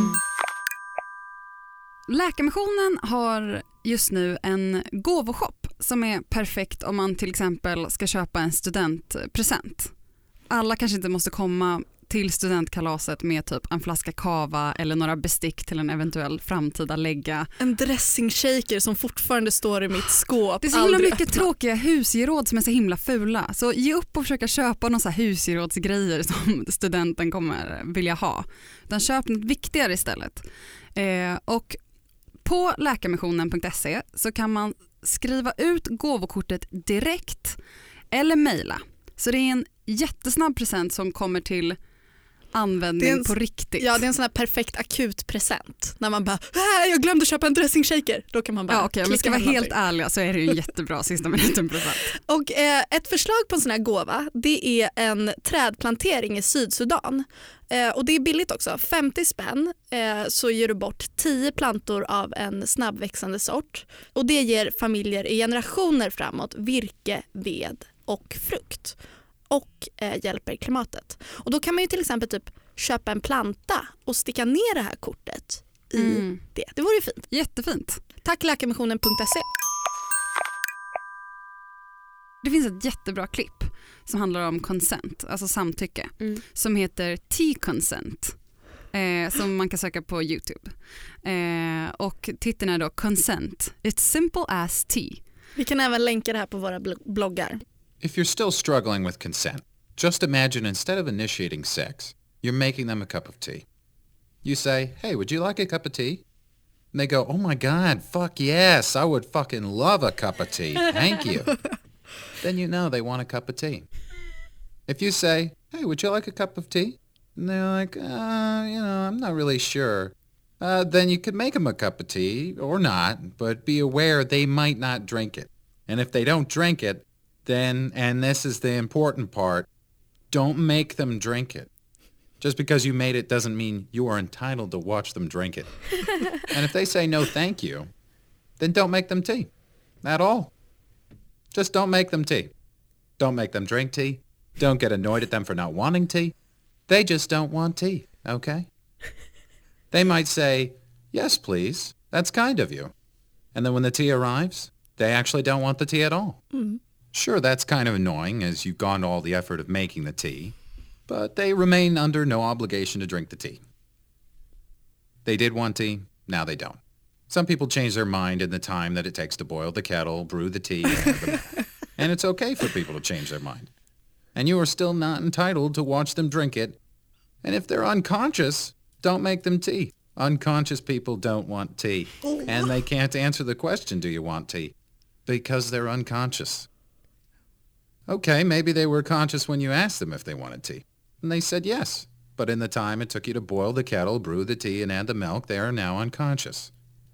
G: Läkarmissionen har just nu en gåvoshop som är perfekt om man till exempel ska köpa en studentpresent. Alla kanske inte måste komma till studentkalaset med typ en flaska kava eller några bestick till en eventuell framtida lägga.
H: En dressingshaker som fortfarande står i mitt skåp.
G: Det är så himla mycket tråkiga husgeråd som är så himla fula. Så ge upp och försöka köpa några så här husgerådsgrejer som studenten kommer vilja ha. Utan köp något viktigare istället. Och på läkarmissionen.se så kan man skriva ut gåvokortet direkt eller mejla. Så det är en jättesnabb present som kommer till användning på riktigt.
H: Ja, det är en sån här perfekt akutpresent. När man bara, jag glömde köpa en dressingshaker. Då kan man bara
G: okej, om vi ska vara helt ärliga så är det ju en jättebra sista minuten present.
H: Och ett förslag på en sån här gåva, det är en trädplantering i Sydsudan. Och det är billigt också. 50 spänn så ger du bort 10 plantor av en snabbväxande sort. Och det ger familjer i generationer framåt virke, ved och frukt. Och hjälper klimatet. Och då kan man ju till exempel typ köpa en planta och sticka ner det här kortet i det. Det vore ju fint.
G: Jättefint.
H: Tack läkarmissionen.se.
G: Det finns ett jättebra klipp som handlar om consent, alltså samtycke, som heter T-consent. Som man kan söka på YouTube. Och titeln är då Consent. It's simple as tea.
H: Vi kan även länka det här på våra bloggar.
K: If you're still struggling with consent, just imagine instead of initiating sex, you're making them a cup of tea. You say, hey, would you like a cup of tea? And they go, oh my God, fuck yes, I would fucking love a cup of tea, thank you. Then you know they want a cup of tea. If you say, hey, would you like a cup of tea? And they're like, I'm not really sure. Then you could make them a cup of tea, or not, but be aware they might not drink it. And if they don't drink it, then, and this is the important part, don't make them drink it. Just because you made it doesn't mean you are entitled to watch them drink it. And if they say no thank you, then don't make them tea. At all. Just don't make them tea. Don't make them drink tea. Don't get annoyed at them for not wanting tea. They just don't want tea, okay? They might say, yes, please. That's kind of you. And then when the tea arrives, they actually don't want the tea at all. Sure, that's kind of annoying as you've gone to all the effort of making the tea, but they remain under no obligation to drink the tea. They did want tea, now they don't. Some people change their mind in the time that it takes to boil the kettle, brew the tea, and it's okay for people to change their mind. And you are still not entitled to watch them drink it. And if they're unconscious, don't make them tea. Unconscious people don't want tea. And they can't answer the question, do you want tea? Because they're unconscious. Okay, maybe they were conscious when you asked them if they wanted tea. And they said yes. But in the time it took you to boil the kettle, brew the tea, and add the milk, they are now unconscious.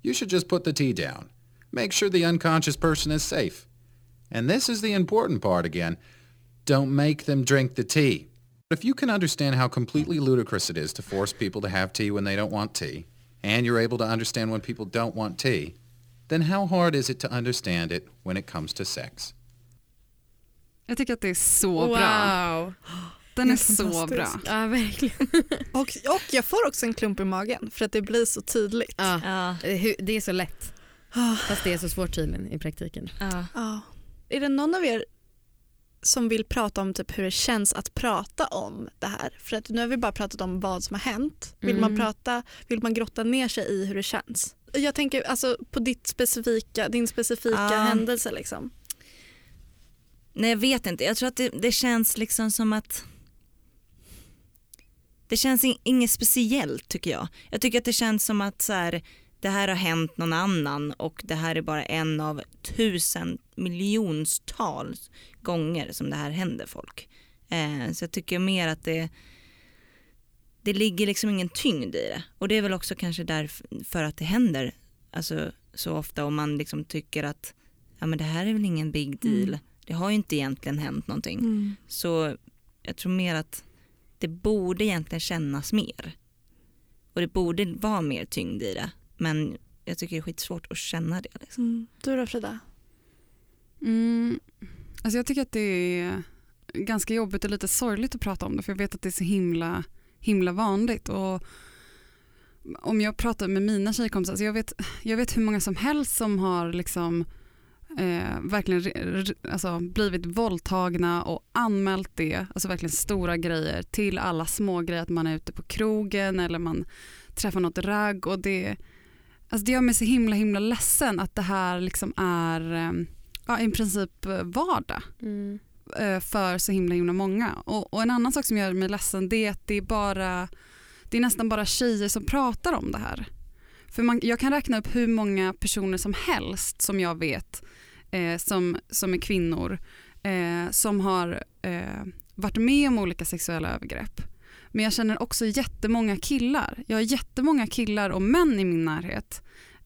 K: You should just put the tea down. Make sure the unconscious person is safe. And this is the important part again. Don't make them drink the tea. If you can understand how completely ludicrous it is to force people to have tea when they don't want tea, and you're able to understand when people don't want tea, then how hard is it to understand it when it comes to sex?
G: Jag tycker att det är så bra. Den är så bra.
I: Ja, verkligen.
H: Och jag får också en klump i magen för att det blir så tydligt.
I: Ja. Det är så lätt. Fast det är så svårt tydligen i praktiken.
H: Ja. Är det någon av er som vill prata om typ hur det känns att prata om det här? För att nu har vi bara pratat om vad som har hänt. Vill man grotta ner sig i hur det känns? Jag tänker alltså på din specifika händelse liksom.
J: Nej, jag vet inte. Jag tror att det känns liksom som att det känns inget speciellt, tycker jag. Jag tycker att det känns som att så här, det här har hänt någon annan och det här är bara en av 1000 miljontals gånger som det här händer folk. Så jag tycker mer att det ligger liksom ingen tyngd i det. Och det är väl också kanske därför att det händer alltså, så ofta, om man liksom tycker att ja, men det här är väl ingen big deal. Det har ju inte egentligen hänt någonting. Så jag tror mer att det borde egentligen kännas mer. Och det borde vara mer tyngd i det. Men jag tycker det är skitsvårt att känna det. Liksom.
H: Du då, Frida?
G: Alltså jag tycker att det är ganska jobbigt och lite sorgligt att prata om det. För jag vet att det är så himla vanligt. Och om jag pratar med mina tjejkompisar, alltså jag vet hur många som helst som har liksom verkligen alltså blivit våldtagna och anmält det, alltså verkligen stora grejer, till alla små grejer, att man är ute på krogen eller man träffar något ragg, och det gör mig så himla ledsen att det här liksom är i princip vardag för så himla många. Och en annan sak som gör mig ledsen, det är att det är nästan bara tjejer som pratar om det här. För jag kan räkna upp hur många personer som helst som jag vet som är kvinnor som har varit med om olika sexuella övergrepp. Men jag känner också jättemånga killar. Jag har jättemånga killar och män i min närhet.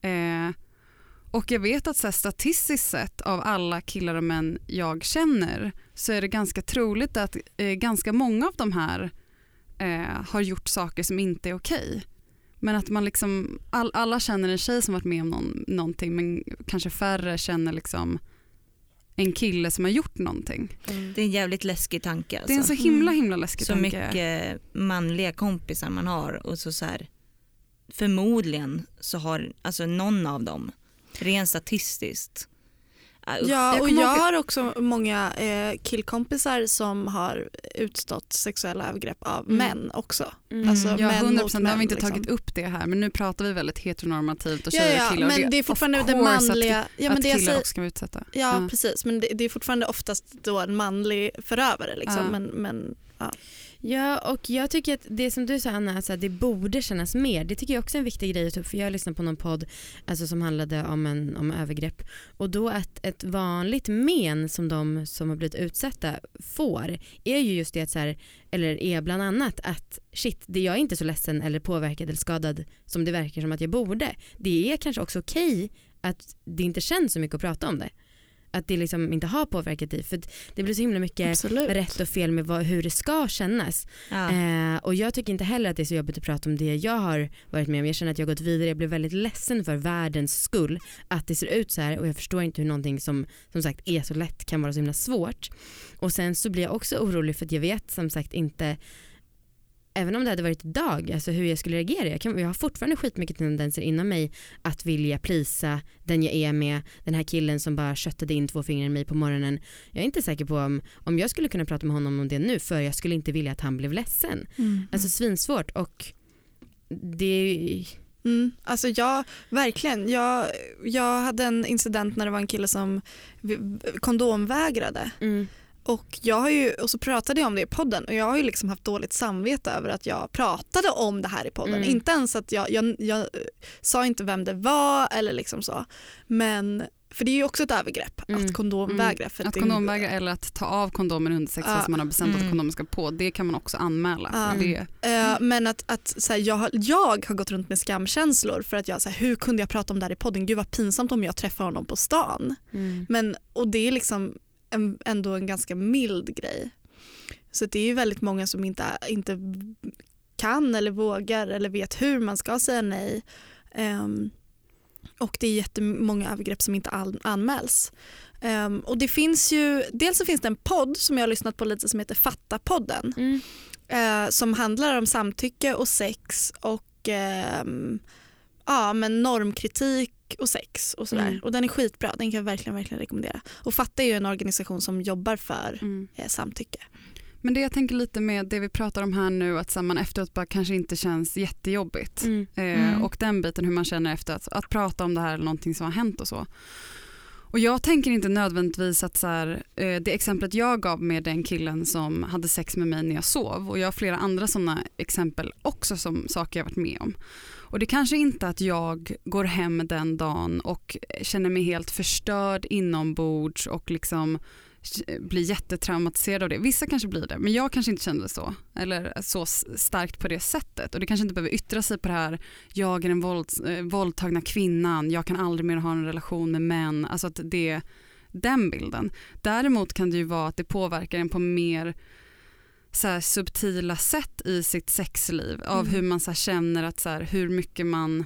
G: Och jag vet att så här, statistiskt sett av alla killar och män jag känner så är det ganska troligt att ganska många av de här har gjort saker som inte är okej. Men att man liksom, alla känner en tjej som varit med om någonting, men kanske färre känner liksom en kille som har gjort någonting.
J: Det är en jävligt läskig tanke. Alltså.
G: Det är en så himla läskig tanke.
J: Så mycket manliga kompisar man har, och så här, förmodligen så har alltså någon av dem rent statistiskt.
H: Ja, och jag har också många killkompisar som har utstått sexuella övergrepp av män också. Alltså
G: ja,
H: män
G: 100%.
H: mot män,
G: Nu har vi inte
H: liksom
G: tagit upp det här, men nu pratar vi väldigt heteronormativt och tjejer och killar.
H: Men det är fortfarande det manliga.
G: Att killar också ska vara utsatta.
H: Ja, precis. Men det är fortfarande oftast då en manlig förövare. Liksom. Men
I: Ja, och jag tycker att det som du sa, Anna, alltså, det borde kännas mer. Det tycker jag också är en viktig grej att ta upp, för jag lyssnade på någon podd alltså, som handlade om övergrepp, och då att ett vanligt men som de som har blivit utsatta får är ju just det att så här, eller är bland annat att shit, jag är inte så ledsen eller påverkad eller skadad som det verkar som att jag borde. Det är kanske också okej att det inte känns så mycket att prata om det. Att det liksom inte har påverkat dig. För det blir så himla mycket rätt och fel med hur det ska kännas. Ja. Och jag tycker inte heller att det är så jobbigt att prata om det jag har varit med om. Jag känner att jag har gått vidare. Jag blev väldigt ledsen för världens skull att det ser ut så här. Och jag förstår inte hur någonting som sagt är så lätt kan vara så himla svårt. Och sen så blir jag också orolig för att jag vet som sagt inte, även om det hade varit idag, alltså hur jag skulle reagera. Jag har fortfarande skitmycket tendenser inom mig att vilja plisa den jag är med, den här killen som bara köttade in 2 fingrar i mig på morgonen. Jag är inte säker på om jag skulle kunna prata med honom om det nu, för jag skulle inte vilja att han blev ledsen. Alltså svinsvårt, och det
H: alltså verkligen. Jag hade en incident när det var en kille som kondomvägrade. Och så pratade jag om det i podden och jag har ju liksom haft dåligt samvete över att jag pratade om det här i podden. Inte ens att jag sa inte vem det var eller liksom så. Men för det är ju också ett övergrepp att kondomvägra. För
G: att kondomvägra eller att ta av kondomen under sex fast man har bestämt att kondomen ska på, det kan man också anmäla.
H: Men att så här, jag har gått runt med skamkänslor för att jag så här, hur kunde jag prata om det här i podden? Gud vad pinsamt om jag träffar honom på stan. Och det är liksom ändå en ganska mild grej. Så det är ju väldigt många som inte kan eller vågar eller vet hur man ska säga nej. Och det är jättemånga övergrepp som inte anmäls. Och det finns ju, dels så finns det en podd som jag har lyssnat på lite som heter Fatta-podden. Som handlar om samtycke och sex och men normkritik och sex och sådär. Och den är skitbra, den kan jag verkligen rekommendera. Och Fatta är ju en organisation som jobbar för samtycke.
G: Men det jag tänker lite med det vi pratar om här nu, att man efteråt bara kanske inte känns jättejobbigt. Och den biten hur man känner efter att prata om det här eller någonting som har hänt och så. Och jag tänker inte nödvändigtvis att så här, det exemplet jag gav med den killen som hade sex med mig när jag sov, och jag har flera andra sådana exempel också som saker jag varit med om. Och det kanske inte att jag går hem den dagen och känner mig helt förstörd inombords och liksom blir jättetraumatiserad av det. Vissa kanske blir det, men jag kanske inte kände det så. Eller så starkt på det sättet. Och det kanske inte behöver yttra sig på det här, jag är den våldtagna kvinnan, jag kan aldrig mer ha en relation med män. Alltså att det är den bilden. Däremot kan det ju vara att det påverkar en på mer så här subtila sätt i sitt sexliv. Av hur man så här känner att så här, hur mycket man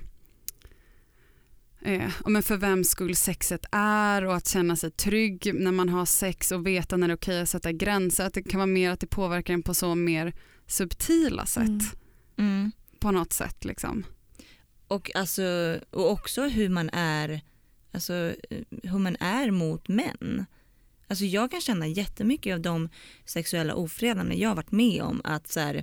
G: men för vem skull sexet är, och att känna sig trygg när man har sex och veta när det är okej att sätta gränser. Att det kan vara mer att det påverkar en på så mer subtila sätt. På något sätt liksom.
J: Och också hur man är mot män. Alltså jag kan känna jättemycket av de sexuella ofredanden jag har varit med om, att så här,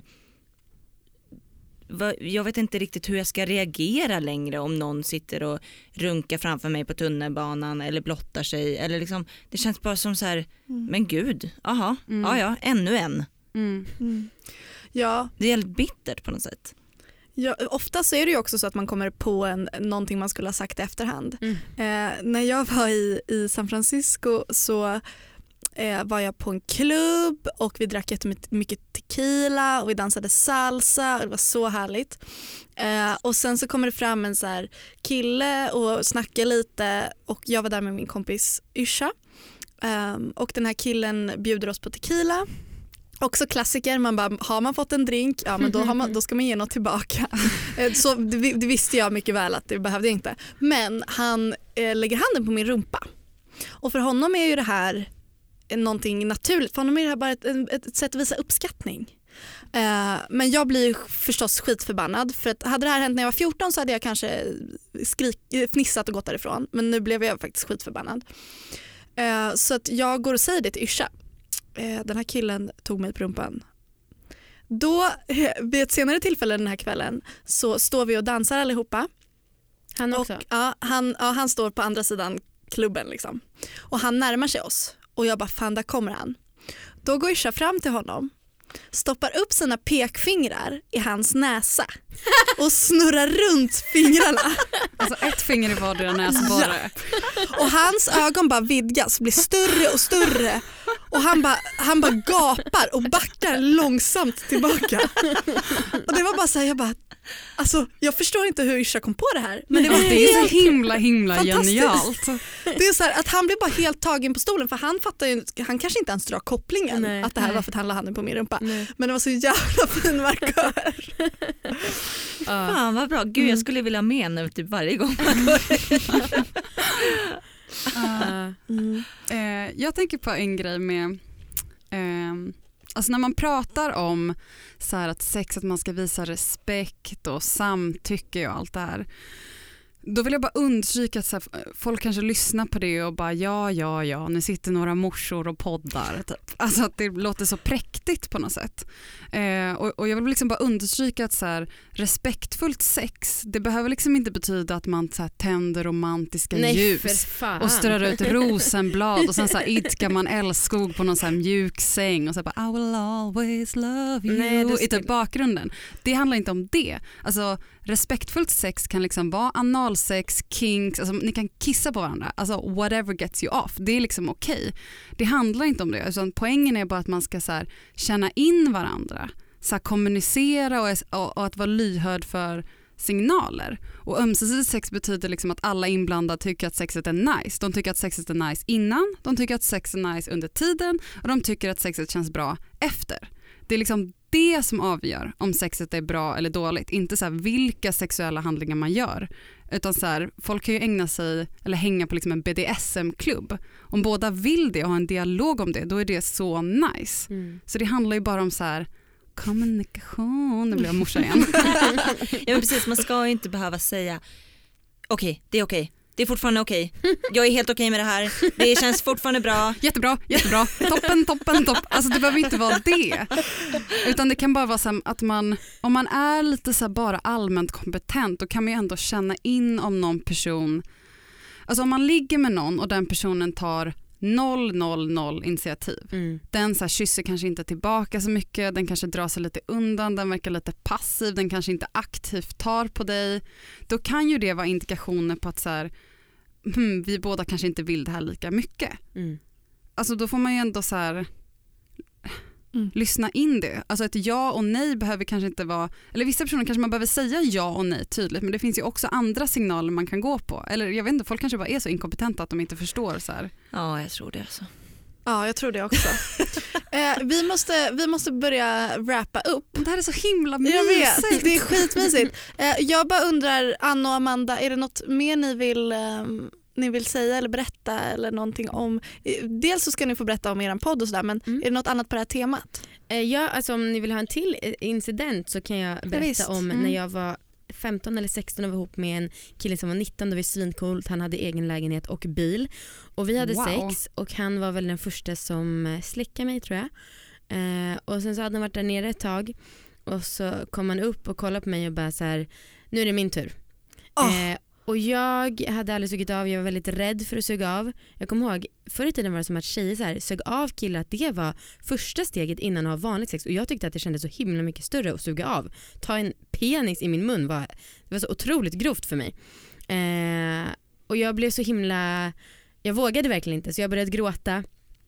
J: jag vet inte riktigt hur jag ska reagera längre om någon sitter och runkar framför mig på tunnelbanan eller blottar sig, eller liksom, det känns bara som så här, men gud, ja, ännu en.
H: Ja.
J: Det är helt bittert på något sätt.
H: Ja, ofta så är det ju också så att man kommer på någonting man skulle ha sagt i efterhand. När jag var i San Francisco så var jag på en klubb och vi drack jättemycket tequila och vi dansade salsa och det var så härligt. Och sen så kommer det fram en så här kille och snackar lite, och jag var där med min kompis Yrsa. Och den här killen bjuder oss på tequila. Också klassiker, man bara, har man fått en drink, ja men då ska man ge något tillbaka. Så det visste jag mycket väl att det behövde jag inte. Men han lägger handen på min rumpa. Och för honom är ju det här någonting naturligt. För honom är det här bara ett sätt att visa uppskattning. Men jag blir förstås skitförbannad. För att hade det här hänt när jag var 14 så hade jag kanske fnissat och gått därifrån. Men nu blev jag faktiskt skitförbannad. Så att jag går och säger det till Yrsa. Den här killen tog mig på rumpan. Då, vid ett senare tillfälle den här kvällen, så står vi och dansar allihopa.
I: Han också?
H: Och, han står på andra sidan klubben liksom. Och han närmar sig oss. Och jag bara, fan, där kommer han. Då går Yrsa fram till honom, stoppar upp sina pekfingrar i hans näsa och snurrar runt fingrarna.
G: Alltså ett finger i vardera näsborre.
H: Ja. Och hans ögon bara vidgas, blir större och större. Och han bara gapar och backar långsamt tillbaka. Och det var bara så här, jag förstår inte hur Yrsa kom på det här. Men det
G: är så himla genialt.
H: Det är så här, att han blev bara helt tagen på stolen, för han fattar ju, han kanske inte ens drar kopplingen att det här var för att han la handen på min rumpa. Men det var så jävla fin markör.
J: Fan vad bra, gud jag skulle vilja med nu typ varje gång man går.
G: Jag tänker på en grej med alltså när man pratar om så här att sex, att man ska visa respekt och samtycke och allt det här, Då vill jag bara understryka att så här, folk kanske lyssnar på det och bara ja, nu sitter några morsor och poddar. Typ. Alltså att det låter så präktigt på något sätt. Och jag vill liksom bara understryka att så här, respektfullt sex, det behöver liksom inte betyda att man så här, tänder romantiska ljus och strör ut rosenblad och sen så här, idkar man älskog på någon så här mjuk säng och så här, bara, I will always love you i typ bakgrunden. Det handlar inte om det. Alltså respektfullt sex kan liksom vara analsex, kinks, alltså ni kan kissa på varandra, alltså whatever gets you off, det är liksom okej. Det handlar inte om det, alltså, poängen är bara att man ska så här, känna in varandra, så här, kommunicera och att vara lyhörd för signaler. Och ömsesidigt sex betyder liksom att alla inblandade tycker att sexet är nice. De tycker att sexet är nice innan, de tycker att sex är nice under tiden och de tycker att sexet känns bra efter. Det är liksom det som avgör om sexet är bra eller dåligt. Inte så här vilka sexuella handlingar man gör. Utan så här, folk kan ju ägna sig eller hänga på liksom en BDSM-klubb. Om båda vill det och har en dialog om det, då är det så nice. Så det handlar ju bara om så här kommunikation. Nu blir jag morsa igen.
J: Ja men precis, man ska ju inte behöva säga okej, det är okej. Det är fortfarande okej. Jag är helt okej med det här. Det känns fortfarande bra.
G: Jättebra. Toppen. Alltså det behöver inte vara det. Utan det kan bara vara så att man, om man är lite så bara allmänt kompetent, då kan man ju ändå känna in om någon person, alltså om man ligger med någon och den personen tar 0 initiativ. Den så här kysser kanske inte tillbaka så mycket, den kanske drar sig lite undan, den verkar lite passiv, den kanske inte aktivt tar på dig. Då kan ju det vara indikationer på att så här, vi båda kanske inte vill det här lika mycket. Alltså då får man ju ändå så här lyssna in det. Alltså ett ja och nej behöver kanske inte vara, eller vissa personer kanske man behöver säga ja och nej tydligt, men det finns ju också andra signaler man kan gå på. Eller jag vet inte, folk kanske bara är så inkompetenta att de inte förstår så här.
J: Ja, jag tror det alltså.
H: Ja, jag tror det också. Vi måste börja wrappa upp.
G: Det här är så himla mysigt.
H: Jag vet, det är skitmysigt. Jag bara undrar, Anna och Amanda, är det något mer ni vill säga eller berätta eller någonting om? Dels så ska ni få berätta om er podd och sådär, men är det något annat på det här temat?
I: Ja, alltså om ni vill ha en till incident så kan jag berätta om när jag var 15 eller 16 och var ihop med en kille som var 19. Det var svincoolt, han hade egen lägenhet och bil. Och vi hade sex och han var väl den första som slickade mig, tror jag. Och sen så hade han varit där nere ett tag och så kom han upp och kollade på mig och bara så här, nu är det min tur. Och jag hade aldrig sugit av, jag var väldigt rädd för att suga av. Jag kommer ihåg, förr i tiden var det som att tjejer så här, sög av killar, att det var första steget innan att ha vanligt sex. Och jag tyckte att det kändes så himla mycket större att suga av. Ta en penis i min mun det var så otroligt grovt för mig. Och jag blev så himla, jag vågade verkligen inte, så jag började gråta.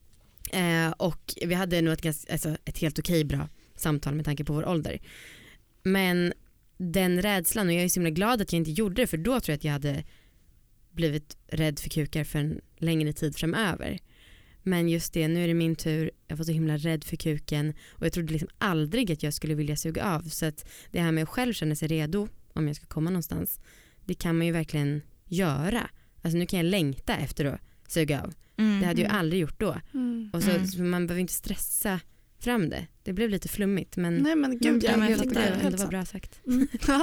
I: Och vi hade nog ett helt okej bra samtal med tanke på vår ålder. Men den rädslan, och jag är så himla glad att jag inte gjorde det, för då tror jag att jag hade blivit rädd för kukar för en längre tid framöver. Men just det, nu är det min tur. Jag var så himla rädd för kuken och jag trodde liksom aldrig att jag skulle vilja suga av. Så att det här med att själv känna sig redo om jag ska komma någonstans, det kan man ju verkligen göra. Alltså nu kan jag längta efter att suga av. Det hade jag aldrig gjort då. Och så man behöver inte stressa fram det. Det blev lite flummigt, men
H: nej, men gud,
I: det var bra sagt.
G: 100%.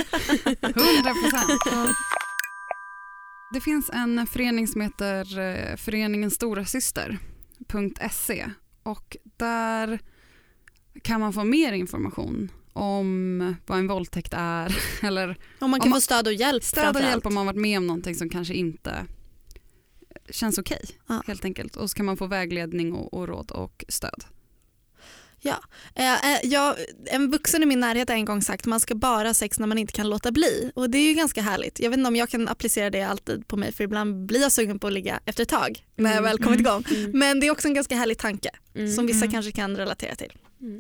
G: Det finns en förening som heter Föreningen Storasyster.se och där kan man få mer information om vad en våldtäkt är, eller
H: om man kan få stöd och hjälp.
G: Stöd och hjälp om man varit med om någonting som kanske inte känns okej, helt enkelt. Och så kan man få vägledning och råd och stöd.
H: Ja, en vuxen i min närhet har en gång sagt att man ska bara ha sex när man inte kan låta bli. Och det är ju ganska härligt. Jag vet inte om jag kan applicera det alltid på mig, för ibland blir jag sugen på att ligga efter ett tag när jag väl kommit igång. Men det är också en ganska härlig tanke som vissa kanske kan relatera till.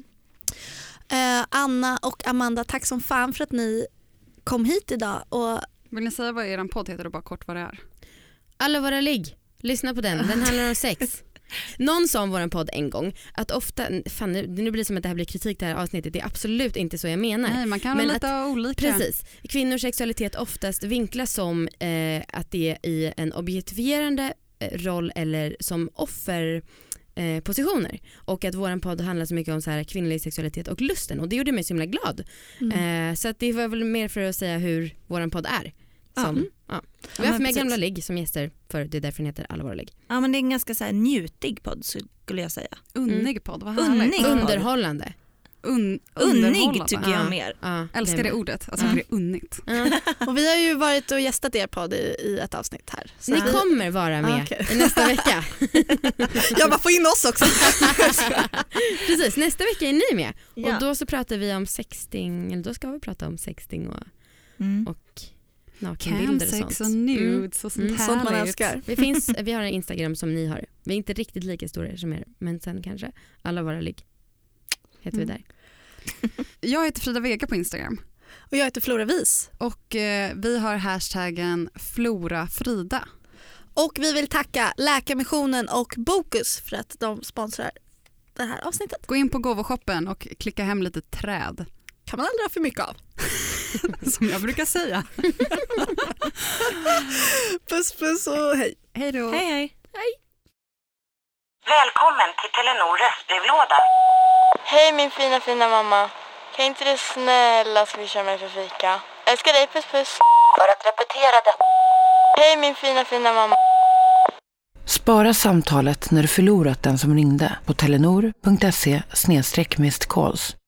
H: Anna och Amanda, tack som fan för att ni kom hit idag. Och
G: vill ni säga vad er podd heter och bara kort vad det är?
I: Alla våra ligg. Lyssna på den handlar om sex. Någon sa om vår podd en gång att ofta, nu blir det som att det här blir kritik det här avsnittet, det är absolut inte så jag menar.
G: Nej, man kan vara lite olika.
I: Precis, kvinnors sexualitet oftast vinklas som att det är i en objektifierande roll eller som offerpositioner, och att våran podd handlar så mycket om så här kvinnlig sexualitet och lusten, och det gjorde mig så himla glad. Så att det var väl mer för att säga hur våran podd är. Som, Vi har haft med gamla ligg som gäster för det är därför den heter Alla våra ligg.
J: Ja, men det är en ganska så här njutig podd skulle jag säga.
G: Unnig podd, vad härligt.
I: Underhållande.
J: Unnig tycker jag mer.
G: Älskar det ordet, alltså det är unnigt.
H: Och vi har ju varit och gästat er podd i ett avsnitt här. Så
I: ni kommer vara med i nästa vecka.
H: Jag bara får in oss också.
I: Precis, nästa vecka är ni med. Och då så pratar vi om sexting, eller då ska vi prata om sexting och nakenbilder och sånt.
G: Sex och nudes och sånt
H: sånt man älskar.
I: Vi har en Instagram som ni har. Vi är inte riktigt lika stora som er, men sen kanske Alla våra ligg heter vi där.
G: Jag heter Frida Vega på Instagram.
H: Och jag heter Flora Vis.
G: Och vi har hashtaggen FloraFrida.
H: Och vi vill tacka Läkarmissionen och Bokus för att de sponsrar det här avsnittet.
G: Gå in på Gåvoshoppen och klicka hem lite träd.
H: Kan man aldrig ha för mycket av.
G: Som jag brukar säga.
H: Puss puss och hej.
G: Hej då.
J: Hej hej.
H: Hej.
A: Välkommen till Telenor röstbrevlåda.
B: Hej min fina mamma. Kan inte du snälla swisha mig för fika? Älskar dig, puss puss.
A: För att repetera detta.
B: Hej min fina mamma.
C: Spara samtalet när du förlorat den som ringde på telenor.se/missed calls.